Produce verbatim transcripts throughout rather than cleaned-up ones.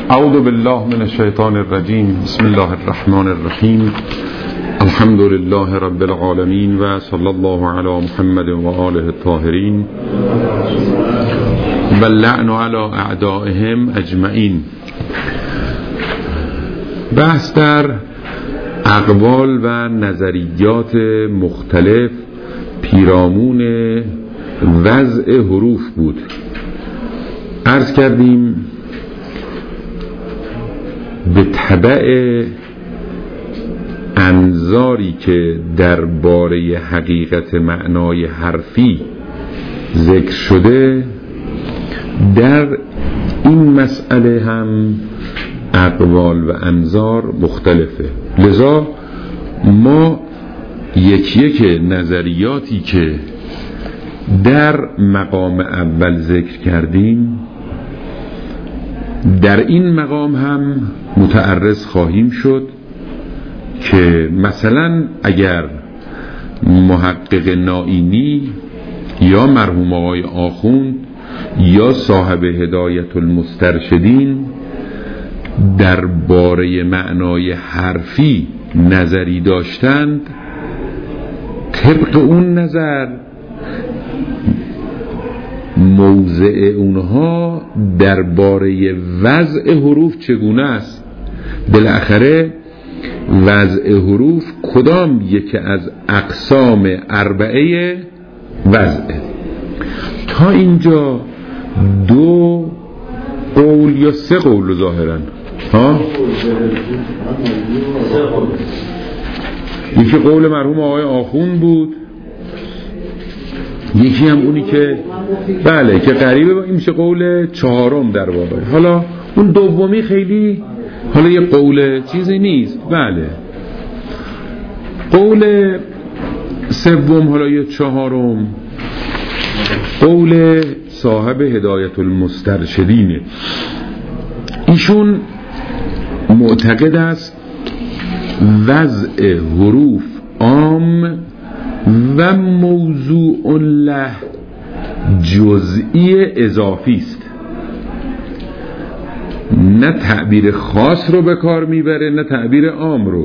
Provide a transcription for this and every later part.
اعوذ بالله من الشیطان الرجیم. بسم الله الرحمن الرحیم. الحمد لله رب العالمین و صلی الله علی محمد و آله الطاهرین و اللعن علی اعدائهم اجمعین. بحث در اقوال و نظریات مختلف پیرامون وضع حروف بود. عرض کردیم به تبع انظاری که درباره حقیقت معنای حرفی ذکر شده، در این مسئله هم اقوال و انظار مختلفه. لذا ما یکی یک نظریاتی که در مقام اول ذکر کردیم در این مقام هم متعرض خواهیم شد که مثلا اگر محقق نائینی یا مرحوم آقای آخوند یا صاحب هدایت المسترشدین درباره معنای حرفی نظری داشتند، طبق اون نظر موضع اونها درباره وضع حروف چگونه است، بالاخره وضع حروف کدام یکی از اقسام اربعه وضعه. تا اینجا دو قول یا سه قول ظاهرا ها یکی قول مرحوم آقای آخوند بود، یکی هم اونی که بله که قریبه این میشه قول چهارم در واقع. حالا اون دومی خیلی حالا یه قول چیزی نیست. بله قول سوم حالا یه چهارم قول صاحب هدایت المسترشدینه. ایشون معتقد است وضع حروف عام و موضوع له جزئی اضافی است، نه تعبیر خاص رو به کار میبره نه تعبیر عام رو.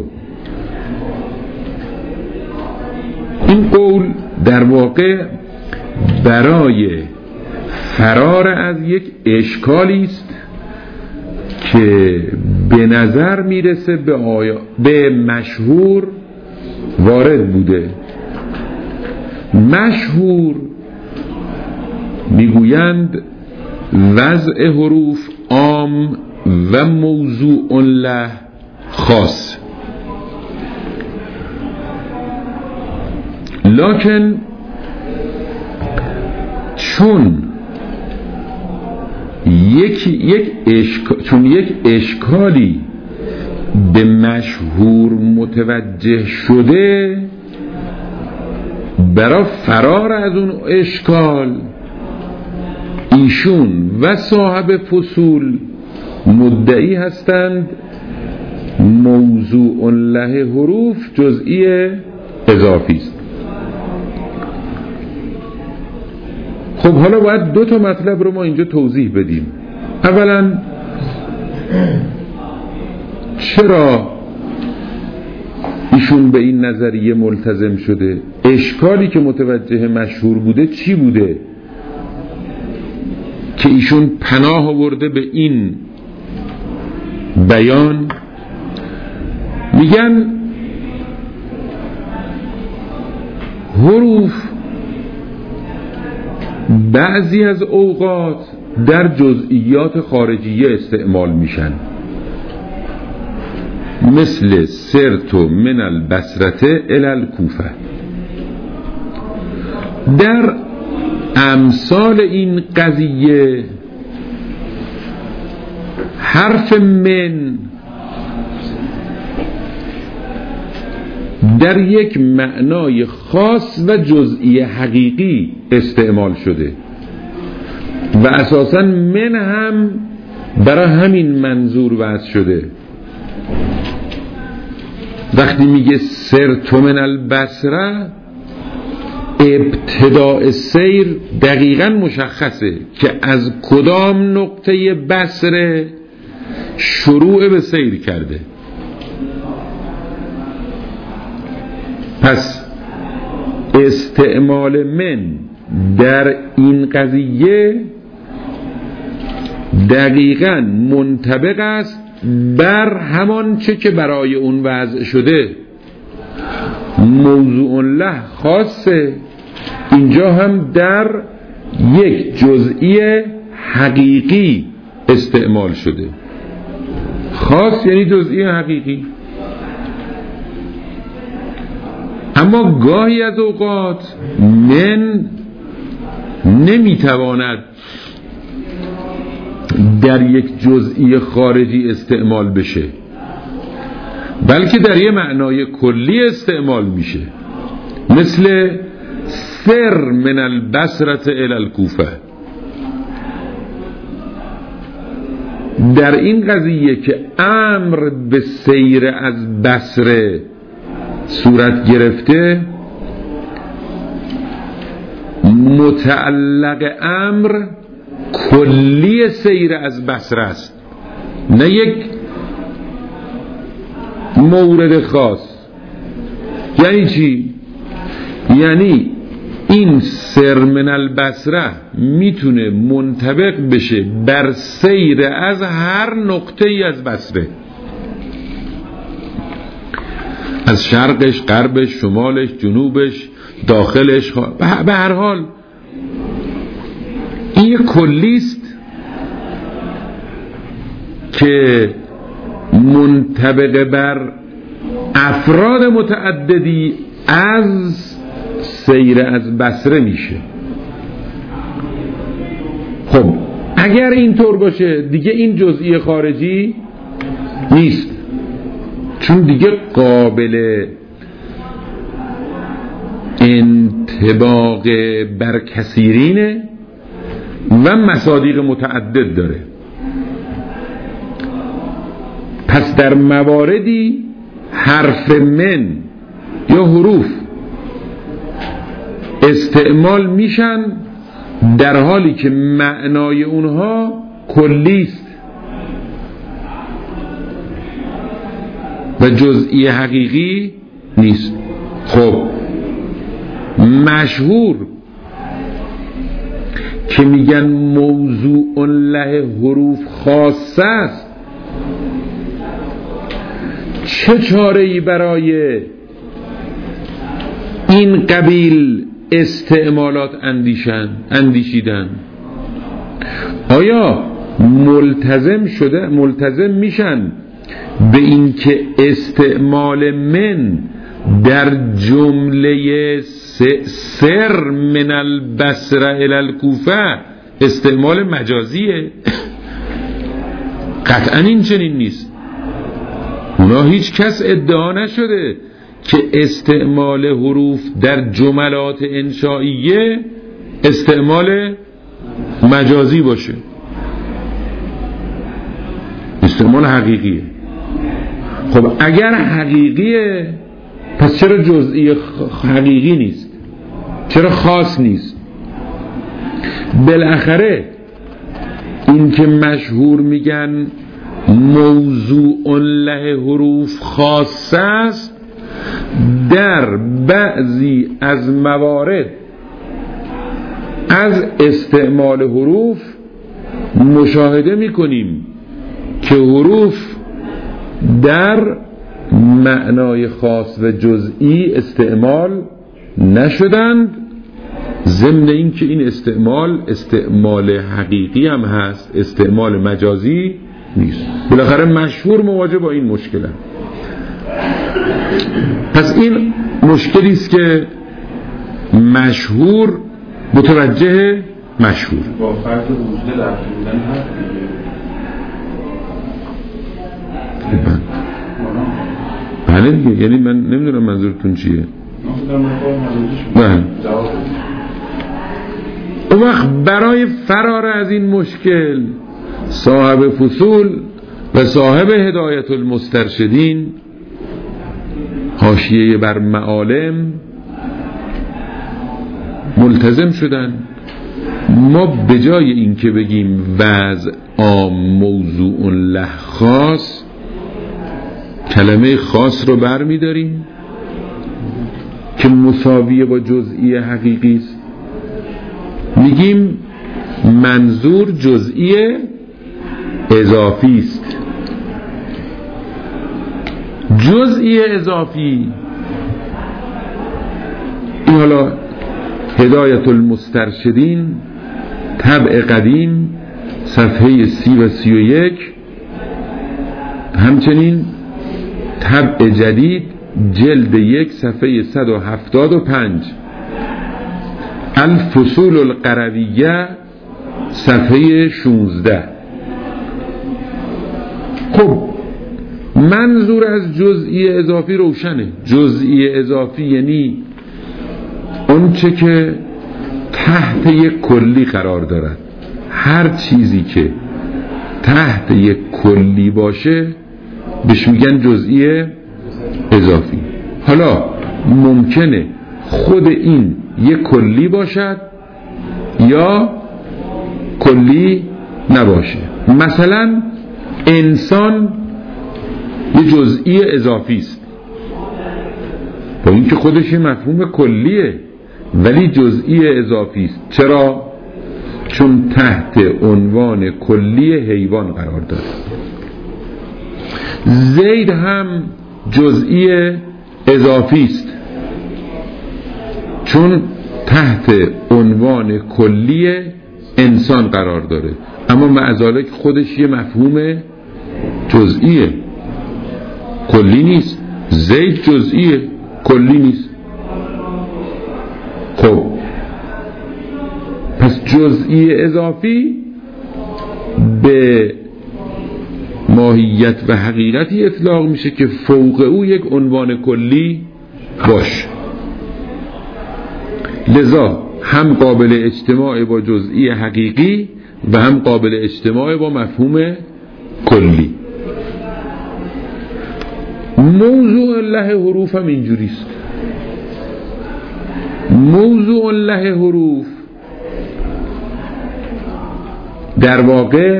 این قول در واقع برای فرار از یک اشکالی است که به نظر میرسه به, آیا... به مشهور وارد بوده. مشهور میگویند وضع حروف عام و موضوع له خاص، لکن چون یک یک اشکال چون یک اشکالی به مشهور متوجه شده، برای فرار از اون اشکال ایشون و صاحب فصول مدعی هستند موضوع له حروف جزئی اضافی است. خب حالا باید دو تا مطلب رو ما اینجا توضیح بدیم. اولا چرا ایشون به این نظریه ملتزم شده؟ اشکالی که متوجه مشهور بوده چی بوده که ایشون پناه آورده به این بیان؟ میگن حروف بعضی از اوقات در جزئیات خارجیه استعمال میشن، مثل سرت من البصره الی الکوفه. در امثال این قضیه حرف من در یک معنای خاص و جزئی حقیقی استعمال شده و اساساً من هم برای همین منظور وضع شده. وقتی میگه سرت من البصره، ابتداء سیر دقیقاً مشخصه که از کدام نقطه بصره شروع به سیر کرده. پس استعمال من در این قضیه دقیقاً منطبق است بر همان چه که برای اون وضع شده. موضوع له خاصه، اینجا هم در یک جزئی حقیقی استعمال شده. خاص یعنی جزئی حقیقی. اما گاهی از اوقات من نمیتواند در یک جزئی خارجی استعمال بشه، بلکه در یه معنای کلی استعمال میشه، مثل سر من البصره الی الکوفه. در این قضیه که امر به سیر از بصره صورت گرفته، متعلق امر کلی سیر از بصره است، نه یک مورد خاص. یعنی چی؟ یعنی این سر من البصره میتونه منطبق بشه بر سیر از هر نقطه ای از بصره، از شرقش، غربش، شمالش، جنوبش، داخلش. به هر حال این یک کلیست که منطبق بر افراد متعددی از سیر از بصره میشه. خب اگر اینطور باشه دیگه این جزئی خارجی نیست، چون دیگه قابل انطباق بر کثیرینه و مصادیق متعدد داره. پس در مواردی حرف من یا حروف استعمال میشن در حالی که معنای اونها کلیست و جزئی حقیقی نیست. خب مشهور که میگن موضوع له حروف خاصه است، چه چاره‌ای برای این قبیل استعمالات اندیشن اندیشیدن؟ آیا ملتزم شده ملتزم میشن به این که استعمال من در جمله سر من البصره الی الکوفه استعمال مجازیه؟ قطعا این چنین نیست. اونا هیچ کس ادعا نشده که استعمال حروف در جملات انشائیه استعمال مجازی باشه، استعمال حقیقیه. خب اگر حقیقیه پس چرا جزئی حقیقی نیست؟ چرا خاص نیست؟ بالاخره این که مشهور میگن موضوع له حروف خاصه است، در بعضی از موارد از استعمال حروف مشاهده میکنیم که حروف در معنای خاص و جزئی استعمال نشدند، ضمن این که این استعمال استعمال حقیقی هم هست، استعمال مجازی نیست. بالاخره مشهور مواجه با این مشکل هم. پس این مشکلی است که مشهور متوجه مشهور با فرض وجود لفظی بودن هست دیگه. بله دیگه، یعنی من نمیدونم منظورتون چیه. بله. اون وقت برای فرار از این مشکل صاحب فصول و صاحب هدایت المسترشدین حاشیه بر معالم ملتزم شدن. ما به جای این که بگیم وضع عام موضوع له خاص، کلمه خاص رو بر می داریم که مساویه با جزئی حقیقی است، میگیم منظور جزئی اضافی است. جزئی اضافی این حالا هدایت المسترشدین طبع قدیم صفحه سی و سی و یک، همچنین طبع جدید جلد یک صفحه صد و هفتاد و پنج، الفصول القرویه صفحه شانزده. خب منظور از جزئی اضافی روشنه. جزئی اضافی یعنی اون چه که تحت یک کلی قرار دارد. هر چیزی که تحت یک کلی باشه بهش میگن جزئی اضافی. حالا ممکنه خود این یک کلی باشد یا کلی نباشه. مثلا انسان یه جزئی اضافی است، با این که خودش یه مفهوم کلیه ولی جزئی اضافی است. چرا؟ چون تحت عنوان کلی حیوان قرار داره. زید هم جزئی اضافی است چون تحت عنوان کلی انسان قرار داره، اما مع ذلک خودش یه مفهوم جزئیه، کلی نیست. زید جزئیه، کلی نیست. خب پس جزئی اضافی به ماهیت و حقیقتی اطلاق میشه که فوق او یک عنوان کلی باشه. لذا هم قابل اجتماع با جزئی حقیقی و هم قابل اجتماع با مفهوم کلی. موضوع له حروف هم اینجوریست. موضوع له حروف در واقع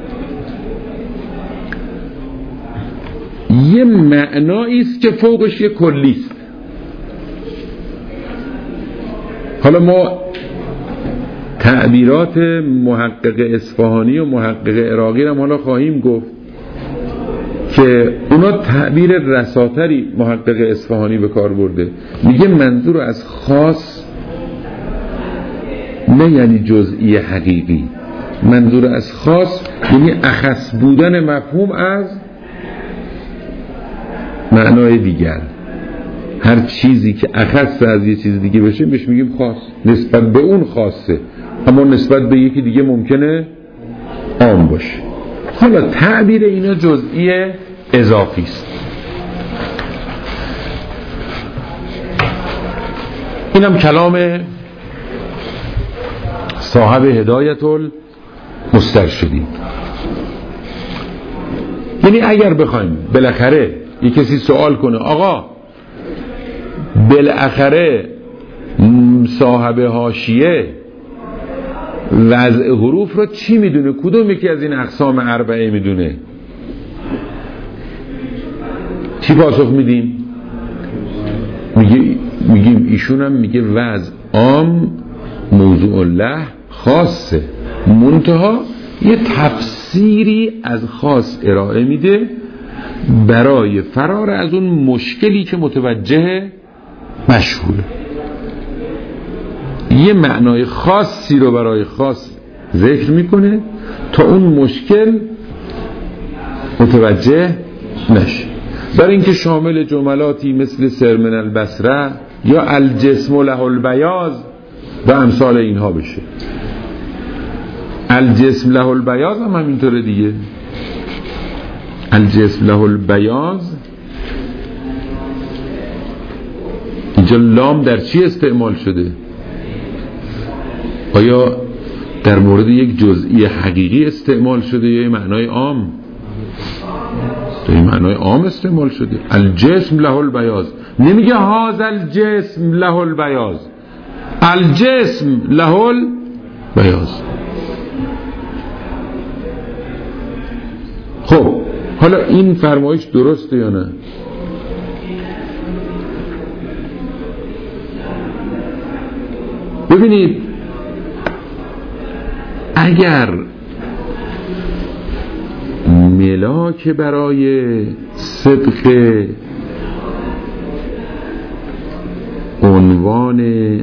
یه معنایی است که فوقش یه کلی است. حالا ما تعبیرات محقق اصفهانی و محقق عراقی هم حالا خواهیم گفت که اونا تعبیر رساتری محقق اصفهانی به کار برده. میگه منظور از خاص نه یعنی جزئی حقیقی، منظور از خاص یعنی اخص بودن مفهوم از معنای دیگر. هر چیزی که اخص از یه چیز دیگه بشه بهش میگیم خاص، نسبت به اون خاصه، اما نسبت به یکی دیگه ممکنه عام باشه. حالا تعبیر اینا جزئی اضافی است. اینم کلام صاحب هدایت المسترشدین. یعنی اگر بخوایم بالاخره یک کسی سوال کنه آقا بالاخره صاحب حاشیه وضع حروف رو چی میدونه، کدوم یکی از این اقسام اربعه میدونه، چی پاسخ میدیم؟ میگه میگیم ایشون هم میگه وضع عام موضوع له خاصه، منتها یه تفسیری از خاص ارائه میده برای فرار از اون مشکلی که متوجه مشهوره. یه معنای خاصی رو برای خاص ذکر میکنه تا اون مشکل متوجه نشه. برای اینکه شامل جملاتی مثل سرمن البصره یا الجسم له البیاض و امثال اینها بشه. الجسم له البیاض هم همینطوره دیگه. الجسم له البیاض اینجا لام در چی استعمال شده؟ آیا در مورد یک جزئی حقیقی استعمال شده یا معنای عام؟ در معنای عام استعمال شده. الجسم له البیاض، نمیگه هذا الجسم له البیاض، الجسم له البیاض. خب حالا این فرمایش درسته یا نه؟ ببینید اگر ملاک برای صدق عنوان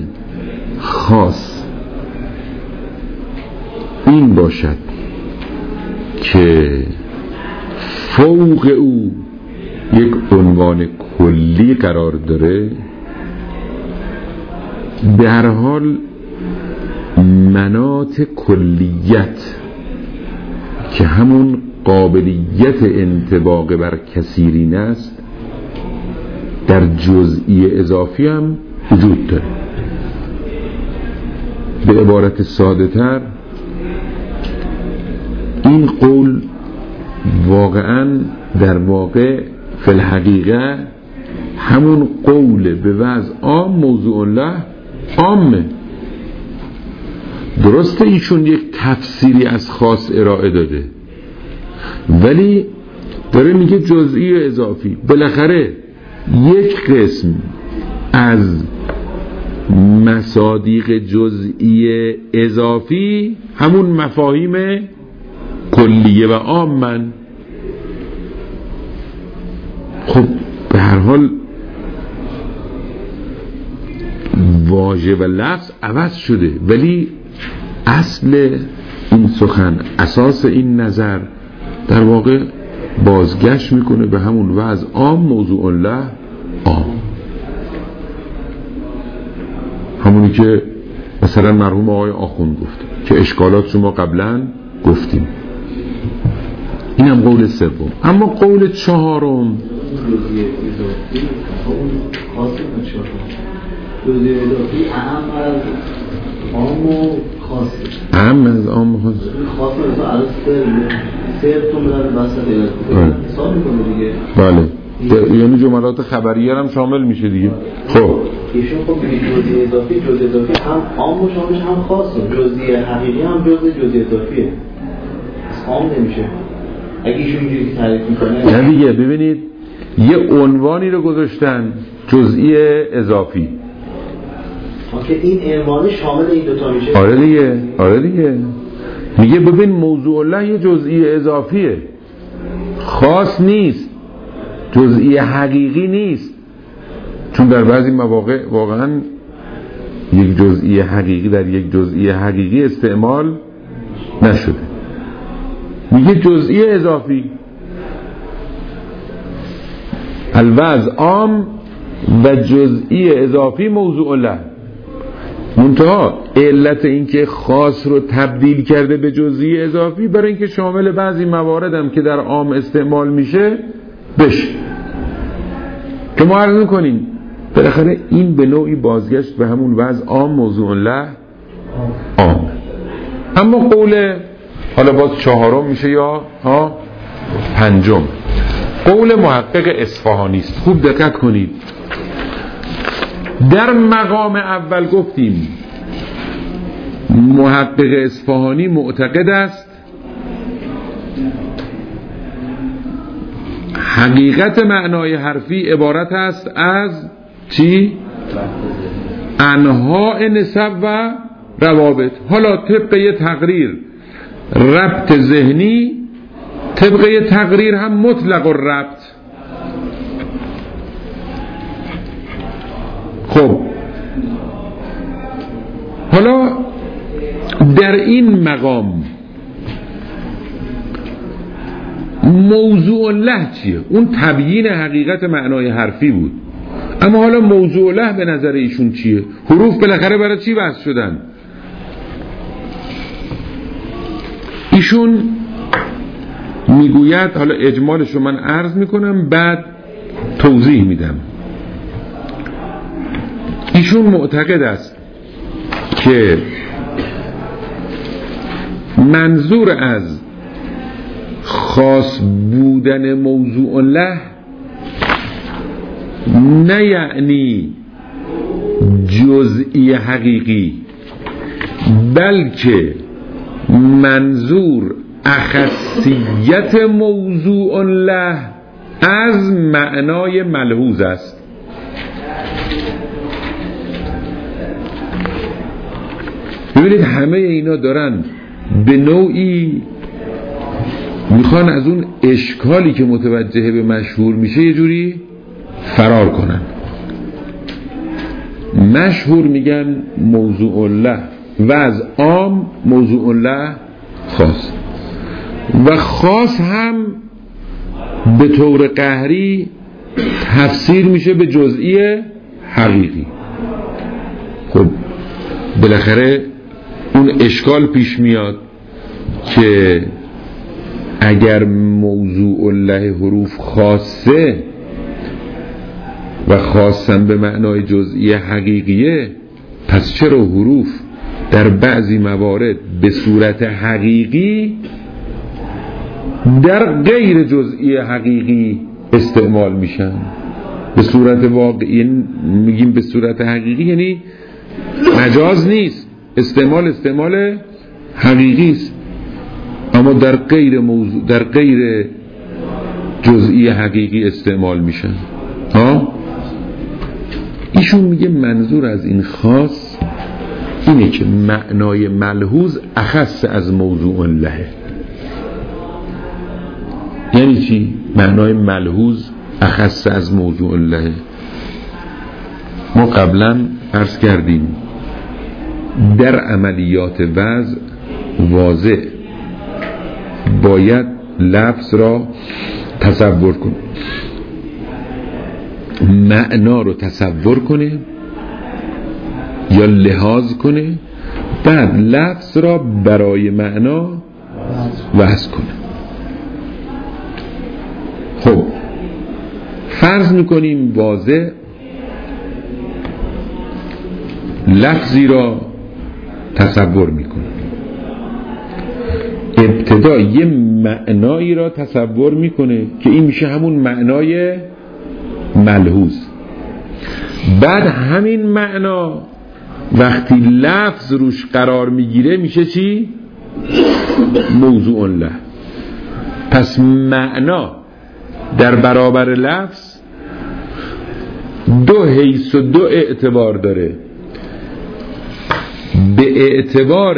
خاص این باشد که فوق او یک عنوان کلی قرار داره، به هر حال مناط کلیت که همون قابلیت انطباق بر کثیرین است در جزئی اضافی هم وجود داره. به عبارت ساده تر این قول واقعا در واقع فی الحقیقه همون قول به وضع عام موضوع الله عامه. درسته ایشون یک تفسیری از خاص ارائه داده، ولی داره میگه جزئی و اضافی. بالاخره یک قسم از مصادیق جزئی اضافی همون مفاهیم کلیه و عامن. خب به هر حال واژه و لفظ عوض شده، ولی اصل این سخن، اساس این نظر در واقع بازگشت میکنه به همون وضع عام موضوع الله عام، همونی که مثلا مرحوم آقای آخوند گفته که اشکالات ما قبلا گفتیم. اینم قول سوم. اما قول چهارم جزئی اضافی اهم از عام و خاصه، اهم از عام و خاصه. خاصه مثلا عرض سر تو میدن وسط حساب میکنه دیگه. بله، یعنی جملات خبریه هم شامل میشه دیگه. خب ایشون خب میگه جزئی اضافی جزئی اضافی هم عام و شاملش هم خاصه، جزئی حقیقی هم جزئی جزئی اضافیه، عام نمیشه اگه ایشون اینجوری تعریف میکنه. نه دیگه، ببینید یه عنوانی رو گذاشتن جزئی اضافی که این عنوان شامل این دوتا میشه. آره دیگه، آره دیگه. میگه ببین موضوع الله یه جزئی اضافیه، خاص نیست، جزئی حقیقی نیست، چون در بعضی مواقع واقعا یک جزئی حقیقی در یک جزئی حقیقی استعمال نشده. میگه جزئی اضافی الوضع عام و جزئی اضافی موضوع الله. منتها علت اینکه خاص رو تبدیل کرده به جزئی اضافی برای اینکه شامل بعضی موارد هم که در عام استعمال میشه بشه. که ما عرض میکنیم بالاخره این به نوعی بازگشت به همون وضع عام موضوع الله عام. اما قول حالا باز چهارم میشه یا ها پنجم، قول محقق اصفهانی است. خوب دقت کنید. در مقام اول گفتیم محقق اصفهانی معتقد است حقیقت معنای حرفی عبارت است از چی؟ انواع نسب و روابط. حالا طبق یه تقریر ربط ذهنی، طبق یه تقریر هم مطلق الربط. خب حالا در این مقام موضوع الله چیه؟ اون تبیین حقیقت معنای حرفی بود. اما حالا موضوع الله به نظر ایشون چیه؟ حروف بالاخره برای چی وضع شدن؟ ایشون میگوید، حالا اجمالش رو من عرض میکنم بعد توضیح میدم. ایشون معتقد است که منظور از خاص بودن موضوع الله نه یعنی جزئی حقیقی، بلکه منظور اخصیت موضوع له از معنای ملحوظ است. ببینید همه اینا دارن به نوعی میخوان از اون اشکالی که متوجه به مشهور میشه یه جوری فرار کنن. مشهور میگن موضوع له و از عام موضوع له خاص، و خاص هم به طور قهری تفسیر میشه به جزئی حقیقی. خب بالاخره اون اشکال پیش میاد که اگر موضوع له حروف خاصه و خاصن به معنای جزئی حقیقیه، پس چرا حروف در بعضی موارد به صورت حقیقی در غیر جزئی حقیقی استعمال میشن؟ به صورت واقعی میگیم به صورت حقیقی یعنی مجاز نیست، استعمال استعمال حقیقی است، اما در غیر موضوع در غیر جزئی حقیقی استعمال میشن. ها ایشون میگه منظور از این خاص اینه که معنای ملحوظ اخص از موضوع له. یعنی چی؟ معنای ملحوظ اخص از موضوع له. ما قبلا عرض کردیم در عملیات وضع واضح باید لفظ را تصور کنه، معنا رو تصور کنه یا لحاظ کنه، بعد لفظ را برای معنا وضع کنه. خب فرض میکنیم واضح لفظی را تصور میکنه، ابتدا یه معنایی را تصور میکنه که این میشه همون معنای ملحوظ. بعد همین معنا وقتی لفظ روش قرار میگیره میشه چی؟ موضوع له. پس معنا در برابر لفظ دو حیث و دو اعتبار داره. به اعتبار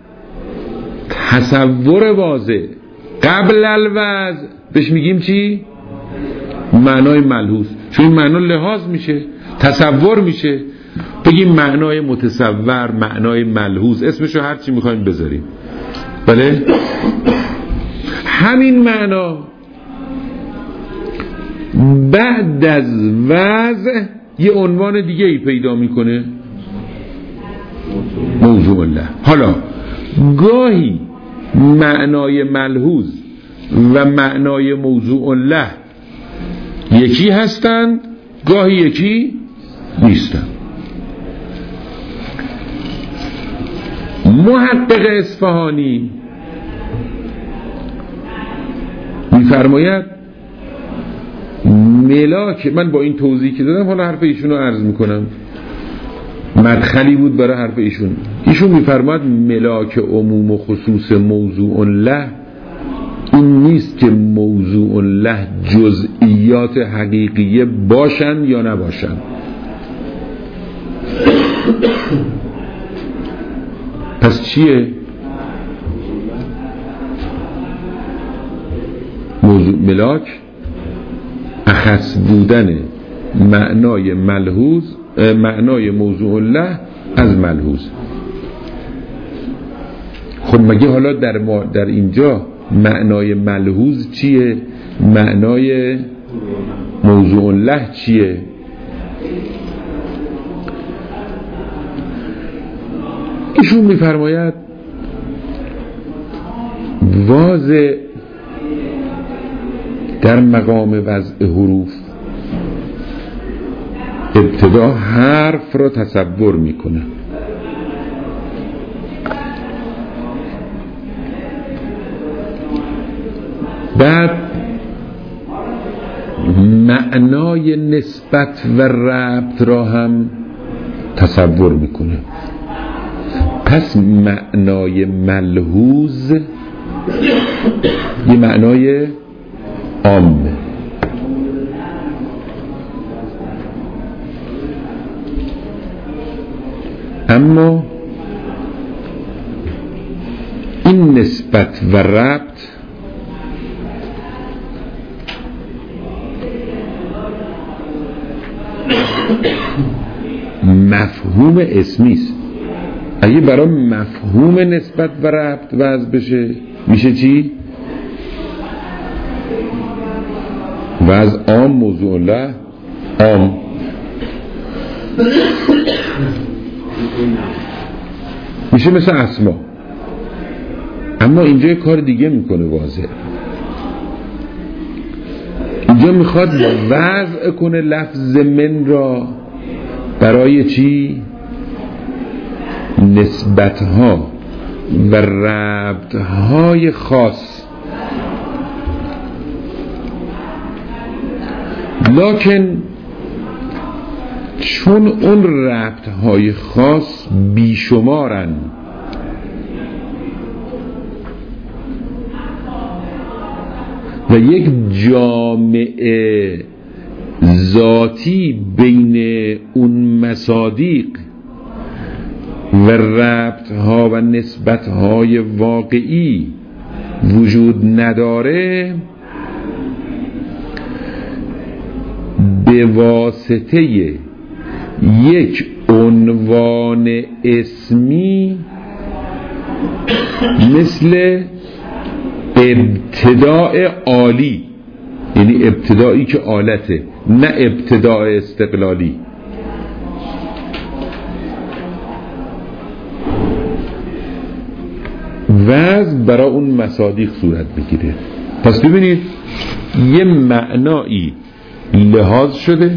تصور واضح قبل الوضع بهش میگیم چی؟ معنای ملحوظ، چون این معنا لحاظ میشه، تصور میشه، بگیم معنای متصور، معنای ملحوظ، اسمشو هر چی میخوایم بذاریم. بله؟ همین معنا بعد از وضع یه عنوان دیگه ای پیدا میکنه، موضوع له. حالا گاهی معنای ملحوظ و معنای موضوع له یکی هستند، گاهی یکی نیستند. محقق اصفهانی میفرماید ملاک، من با این توضیح که دادم حالا حرف ایشون رو عرض میکنم، مدخلی بود برای حرف ایشون. ایشون میفرماید ملاک عموم و خصوص موضوع له این نیست که موضوع له جزئیات حقیقیه باشن یا نباشن. پس چیه؟ موضوع ملاک اخص بودن معنای ملحوظ، معنای موضوع له از ملحوظ. خب مگه حالا در, ما در اینجا معنای ملحوظ چیه؟ معنای موضوع له چیه؟ ایشون میفرماید واضح در مقام وضع حروف ابتدا حرف را تصور میکنه، بعد معنای نسبت و ربط را هم تصور میکنه. پس معنای ملحوظ یه معنای عامه. اما این نسبت و ربط مفهوم اسمی است. اگه برای مفهوم نسبت و ربط وضع بشه میشه چی؟ وضع عام موضوع الله عام. میشه مثل اسما. اما اینجا یه کار دیگه میکنه واضح. اینجا میخواد وضع کنه لفظ من را برای چی؟ نسبتها و ربطهای خاص. لکن چون اون ربطهای خاص بیشمارن و یک جامعه ذاتی بین اون مصادیق و ربطها و نسبتهای واقعی وجود نداره، به واسطه یک عنوان اسمی مثل ابتداء عالی، یعنی ابتدایی که آلته، نه ابتداء استقلالی، وضع برای اون مصادیق صورت بگیره. پس ببینید یه معنایی لحاظ شده،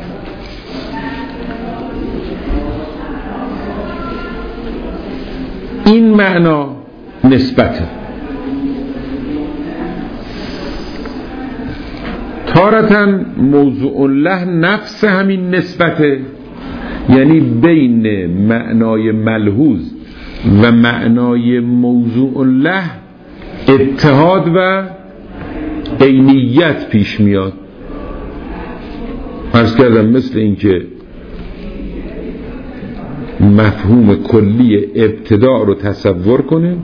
این معنا نسبته. تارتاً موضوع له نفس همین نسبته، یعنی بین معنای ملحوظ و معنای موضوع له اتحاد و عینیت پیش میاد. عرض کردم مثل این که مفهوم کلی ابتدا رو تصور کنه،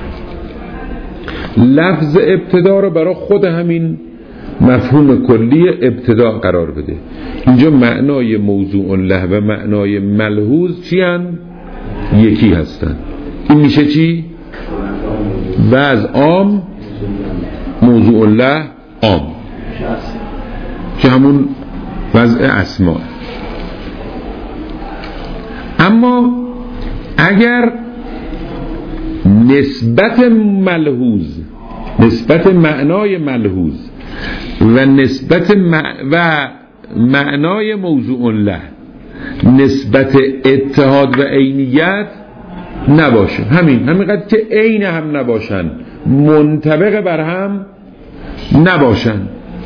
لفظ ابتدا رو برای خود همین مفهوم کلی ابتدا قرار بده. اینجا معنای موضوع له و معنای ملحوظ چی هن؟ یکی هستن. این میشه چی؟ وضع عام موضوع له عام که همون وضع اسماء. اما اگر نسبت ملحوظ، نسبت معنای ملحوظ و نسبت مع... و معنای موضوع له نسبت اتحاد و عینیت نباشه، همین همینقدر که عین هم نباشن، منطبق بر هم نباشن،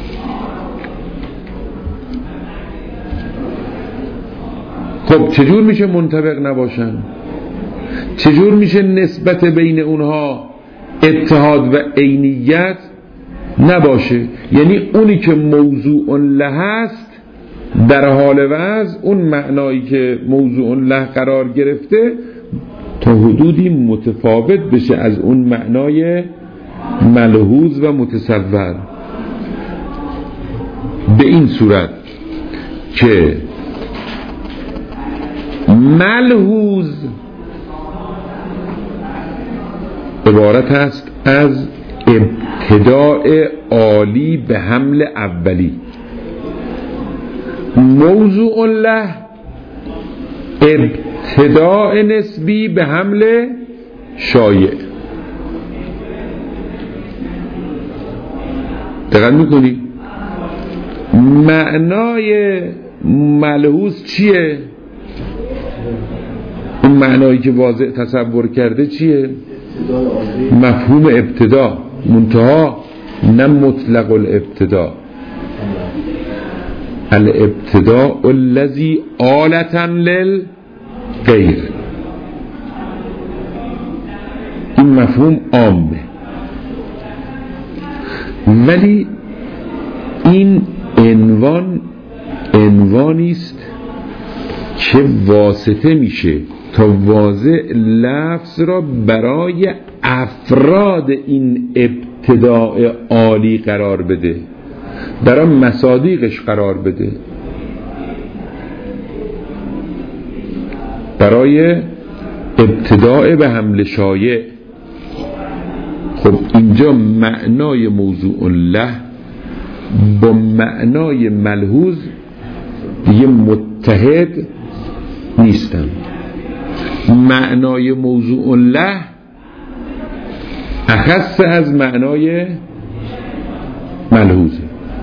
خب چجور میشه منطبق نباشن؟ چجور میشه نسبت بین اونها اتحاد و عینیت نباشه؟ یعنی اونی که موضوع له هست در حال وضع، اون معنایی که موضوع له قرار گرفته تا حدودی متفاوت بشه از اون معنای ملحوظ و متصور. به این صورت که ملحوظ عبارت است از ابتداء عالی به حمل اولی، موضوع له ابتداء نسبی به حمل شایع. دقت میکنی؟ معنای ملحوظ چیه؟ اون معنایی که واضح تصور کرده چیه؟ مفهوم ابتدا، منتها نه مطلق الابتدا، الابتداء الذي آلة للغیر. این مفهوم عامه. ولی این عنوان عنوانی است که واسطه میشه تا واضح لفظ را برای افراد این ابتداء عالی قرار بده، برای مصادیقش قرار بده، برای ابتداء به حمل شایع. خب اینجا معنای موضوع له با معنای ملحوظ دیگه متحد نیستن. معنای موضوع له اخص از معنای ملحوظه.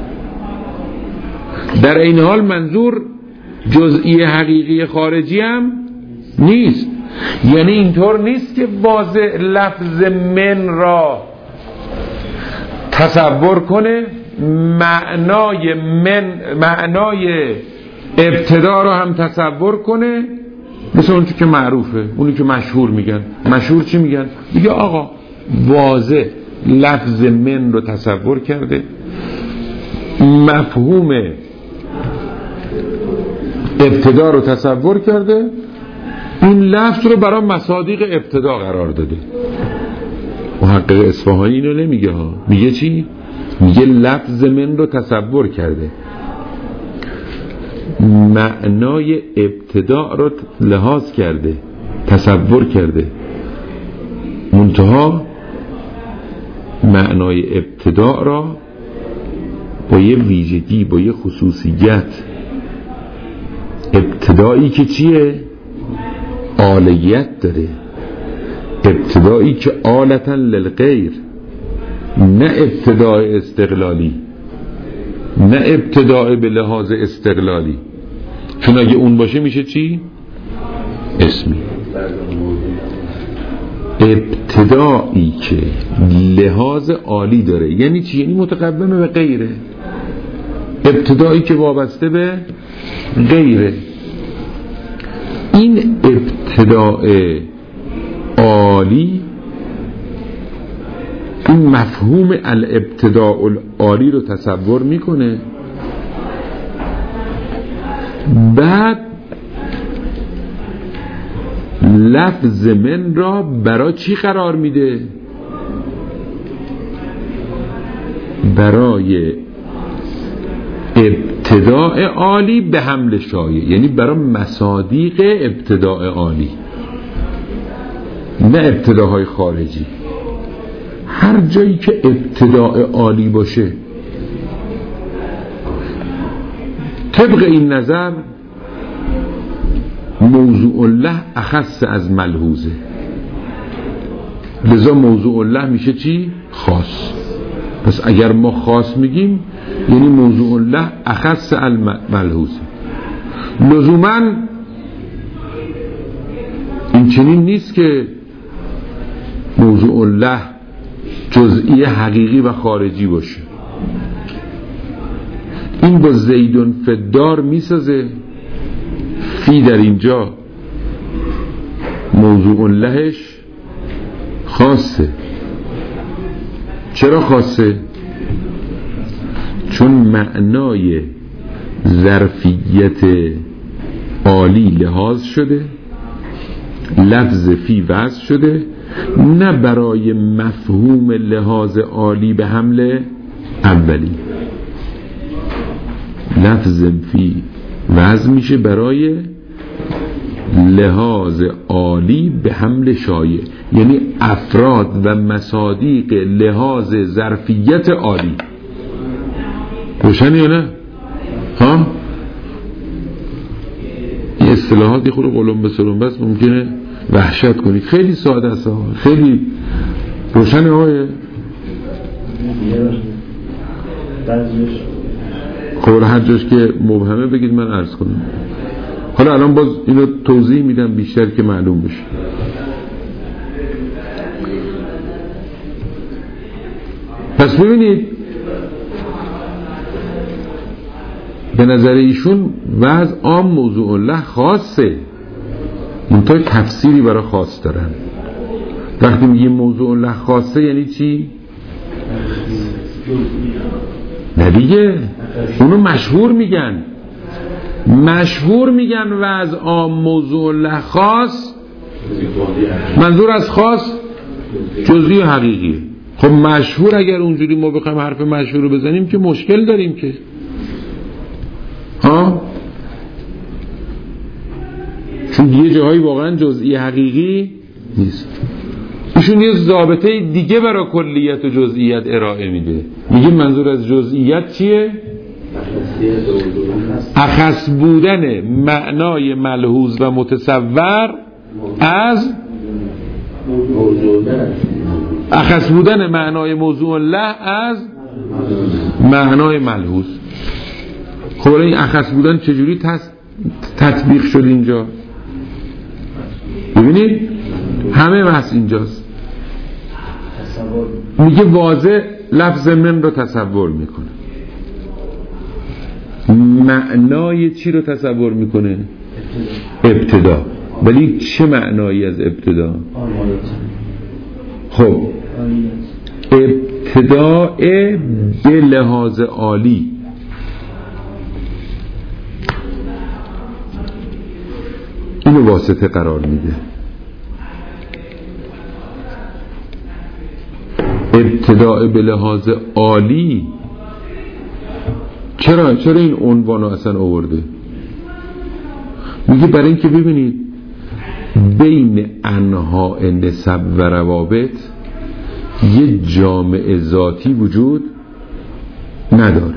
در این حال منظور جزئی حقیقی خارجی هم نیست. یعنی اینطور نیست که واضح لفظ من را تصور کنه معنای من معنای ابتدا را هم تصور کنه، مثل اون که معروفه، اونی که مشهور میگن. مشهور چی میگن؟ میگه آقا واضح لفظ من رو تصور کرده، مفهوم ابتدا رو تصور کرده، این لفظ رو برای مصادیق ابتدا قرار داده. محقق اصفهانی اینو نمیگه ها، میگه چی؟ میگه لفظ من رو تصور کرده، معنای ابتدا رو لحاظ کرده، تصور کرده، منتها معنای ابتدا را با یه ویژگی، با یه خصوصیت، ابتدایی که چیه؟ آلیت داره، ابتدایی که آلتا للغیر، نه ابتدای استقلالی، نه ابتدای به لحاظ استقلالی، چون اگه اون باشه میشه چی؟ اسمی. ابتدایی که لحاظ عالی داره یعنی چی؟ یعنی متقدم به غیره، ابتدایی که وابسته به غیره. این ابتداء عالی، این مفهوم الابتداء العالی رو تصور میکنه، بعد لفظ من را برای چی قرار میده؟ برای ابتداء عالی به حمل شایع، یعنی برای مصادیق ابتداء عالی، نه ابتداهای خارجی. هر جایی که ابتداء عالی باشه طبق این نظر موضوع له اخص از ملحوظه، لذا موضوع له میشه چی؟ خاص. پس اگر ما خاص میگیم یعنی موضوع له اخص الملحوظه. لزوما این چنین نیست که موضوع له جزئی حقیقی و خارجی باشه. این با زیدون فدار میسازه، فی در اینجا موضوع لهش خاصه. چرا خاصه؟ چون معنای ظرفیت عالی لحاظ شده، لفظ فی وضع شده، نه برای مفهوم لحاظ عالی به حمل اولی. لفظ فی وضع میشه برای لحاظ عالی به حمل شایع، یعنی افراد و مصادیق لحاظ ظرفیت عالی. روشنی یا نه؟ ها؟ این اصطلاحاتی خود قلم به سلم بس ممکنه وحشت کنید. خیلی ساده است ها، خیلی روشنی های خب هر جاش که مبهمه بگید من عرض کنم. حالا الان باز اینو توضیح میدم بیشتر که معلوم بشه. پس ببینید به نظر ایشون وضع عام موضوع له خاصه، منتها تفسیری برای خاص دارن. وقتی میگیم موضوع له خاصه یعنی چی؟ نه دیگه، اونو مشهور میگن، مشهور میگن و از عام موضوع له خاص، منظور از خاص جزئی و حقیقیه. خب مشهور اگر اونجوری ما بخوایم حرف مشهور رو بزنیم که مشکل داریم که ها، چون یه جاهایی واقعا جزئی حقیقی نیست. ایشون یه ضابطه دیگه برای کلیت و جزئیت ارائه میده، میگه منظور از جزئیت چیه؟ اخص بودن معنای ملحوظ و متصور از اخص بودن معنای موضوع له از معنای ملحوظ. خب این اخص بودن چجوری تطبیق شد اینجا؟ ببینید همه بحث اینجاست. میگه واضح لفظ من رو تصور میکنه. معنای چی رو تصور میکنه؟ ابتدا. ولی چه معنایی از ابتدا؟ خب ابتدا به لحاظ عالی، اینو واسطه قرار میده. ابتداء به لحاظ عالی چرا چرا این عنوان رو اصلا آورده؟ میگه برای اینکه ببینید بین انواع نسب و روابط یه جامع ذاتی وجود نداره.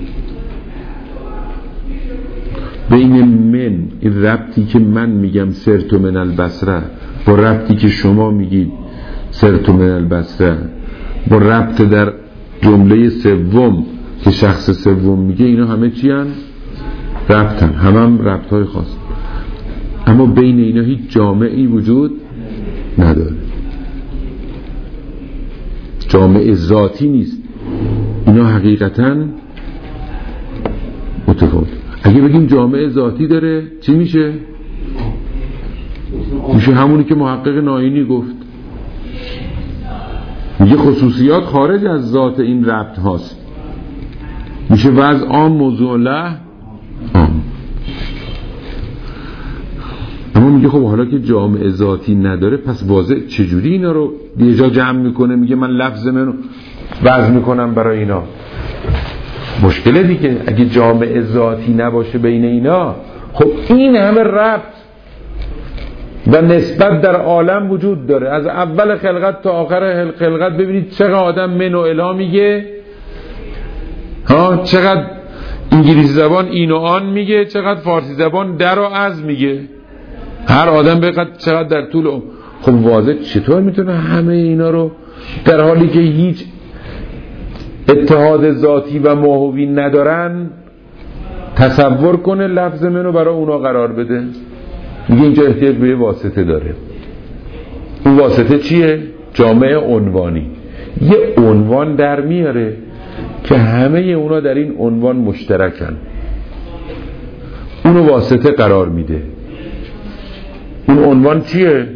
بین من، این ربطی که من میگم سرتو من البصره با ربطی که شما میگید سرتو من البصره، با ربط در جمله سوم که شخص سوم میگه، اینا همه چی هن؟ ربطن، همه هم ربط های خاص، اما بین اینا هیچ جامعی وجود نداره، جامع ذاتی نیست. اینا حقیقتا متفاوت. اگه بگیم جامع ذاتی داره چی میشه؟ میشه همونی که محقق ناینی گفت، میگه خصوصیات خارج از ذات این ربط هاست، میشه وضع عام موضوع له عام. اما میگه خب حالا که جامع ذاتی نداره پس واضح چجوری اینا رو یه جا جمع میکنه؟ میگه من لفظ منو وضع میکنم برای اینا. مشکله دیگه، اگه جامع ذاتی نباشه بین اینا، خب این همه ربط و نسبت در عالم وجود داره، از اول خلقت تا آخر خلقت. ببینید چقدر آدم من و الا میگه ها، چقدر انگلیسی زبان این و آن میگه، چقدر فارسی زبان در و از میگه، هر آدم بقدر چقدر در طول عمر. خب واضح چطور میتونه همه اینا رو در حالی که هیچ اتحاد ذاتی و ماهوی ندارن تصور کنه لفظ منو برای اونا قرار بده؟ میگه اینجا احتیاج به واسطه داره. اون واسطه چیه؟ جامعه عنوانی. یه عنوان در میاره که همه اونا در این عنوان مشترکن، اونو واسطه قرار میده. اون عنوان چیه؟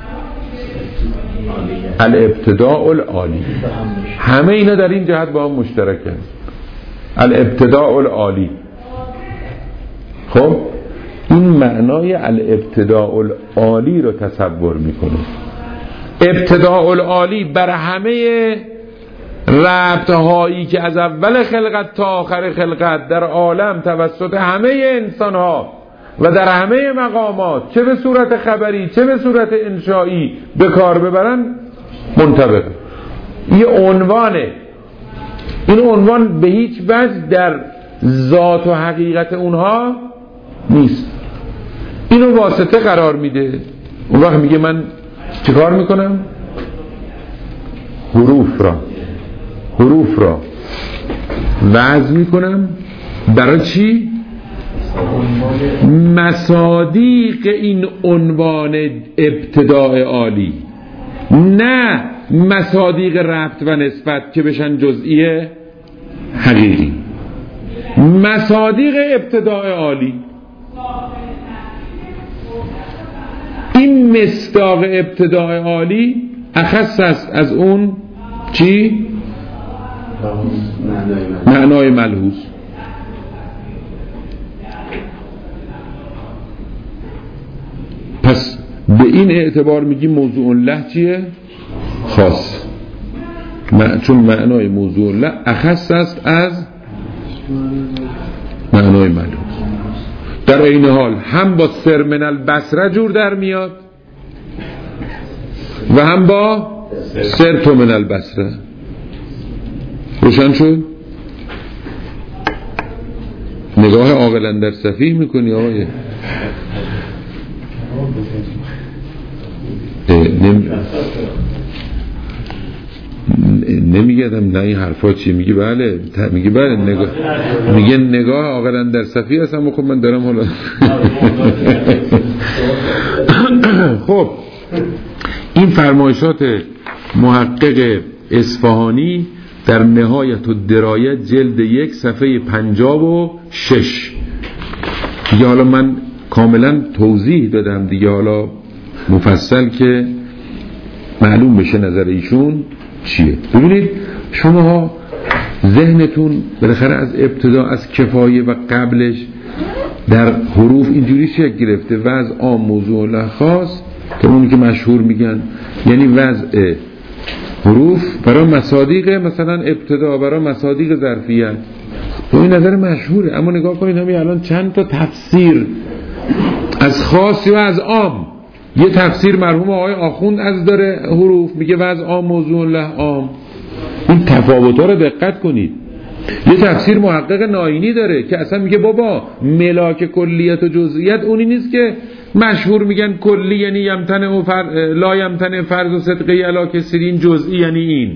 الابتداء العالی. همه اینا در این جهت با هم مشترکن، الابتداء العالی. خب این معنای الابتداء العالی رو تصور میکنه. ابتداء العالی بر همه ربط هایی که از اول خلقت تا آخر خلقت در عالم توسط همه انسان ها و در همه مقامات، چه به صورت خبری چه به صورت انشایی، به کار ببرن منطبق. یه عنوانه. این عنوان به هیچ وجه در ذات و حقیقت اونها نیست، اینو واسطه قرار میده. اون وقت میگه من چه کار میکنم؟ حروف را حروف را وضع میکنم برای چی؟ مصادیق این عنوان ابتداء عالی، نه مصادیق ربط و نسبت که بشن جزئی حقیقی. مصادیق ابتداء عالی. این مصداق ابتداء عالی اخص است از اون چی؟ معنای ملحوظ. پس به این اعتبار میگیم موضوع له چیه؟ خاص، چون معنای موضوع له اخص است از معنای ملحوظ. در این حال هم با سر من البصره جور در میاد و هم با سر تو من البصره. روشن شد؟ نگاه عاقلا در صفیح میکنی آقای نمی... نمیگردم نه این حرفا چی میگی؟ بله میگی بله نگاه میگه نگاه عاقلا در صفیح هستم و خب من دارم حالا خب این فرمایشات محقق اصفهانی در نهایت الدرایه جلد یک صفحه پنجاه و شش دیگه. حالا من کاملا توضیح دادم دیگه، حالا مفصل که معلوم بشه نظر ایشون چیه. ببینید شما ذهنتون بالاخره از ابتدا از کفایه و قبلش در حروف اینجوری شکل گرفته، وضع عام موضوع له خاص که اونی که مشهور میگن، یعنی وضع حروف برای مصادیق مثلا ابتدا، برای مصادیق ظرفیت. این نظر مشهوره، اما نگاه کنید همین الان چند تا تفسیر از خاص و از عام. یه تفسیر مرحوم آقای آخوند از داره حروف میگه وضع عام موضوع له عام. این تفاوت‌ها رو دقت کنید. یه تفسیر محقق ناینی داره که اصلا میگه بابا ملاک کلیت و جزئیت اونی نیست که مشهور میگن کلی یعنی یمتن و فر... لا یمتن فرض و صدقه علا کسرین، جزئی یعنی این.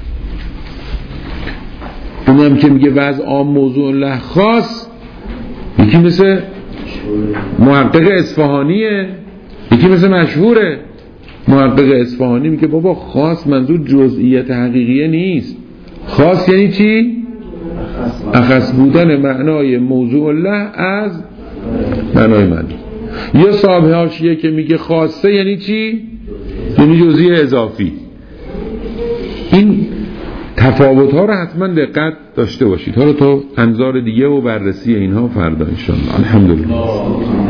اونم که میگه وضع عام موضوع له خاص، یکی مثل محقق اصفهانیه، یکی مثل مشهوره. محقق اصفهانی میگه بابا خاص منظور جزئیت حقیقیه نیست، خاص یعنی چی؟ اخص بودن معنای موضوع له از معنای من. یا صاحب حاشیه که میگه خاصه یعنی چی؟ یعنی جزئی اضافی. این تفاوت ها رو حتما دقت داشته باشید. حالا تا انظار دیگه و بررسی اینها فردا ان شاء الله. الحمدلله.